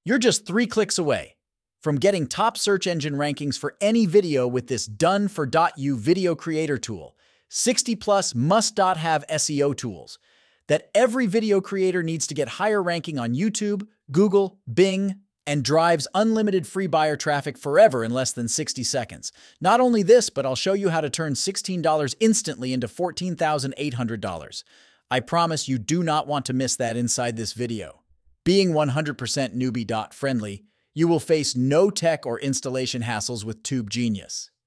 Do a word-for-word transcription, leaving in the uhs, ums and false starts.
You're just three clicks away from getting top search engine rankings for any video with this Done for .you video creator tool. sixty plus must-have S E O tools that every video creator needs to get higher ranking on YouTube, Google, Bing, and drives unlimited free buyer traffic forever in less than sixty seconds. Not only this, but I'll show you how to turn sixteen dollars instantly into fourteen thousand eight hundred dollars. I promise you do not want to miss that inside this video. Being one hundred percent newbie.friendly, you will face no tech or installation hassles with Tube Genius.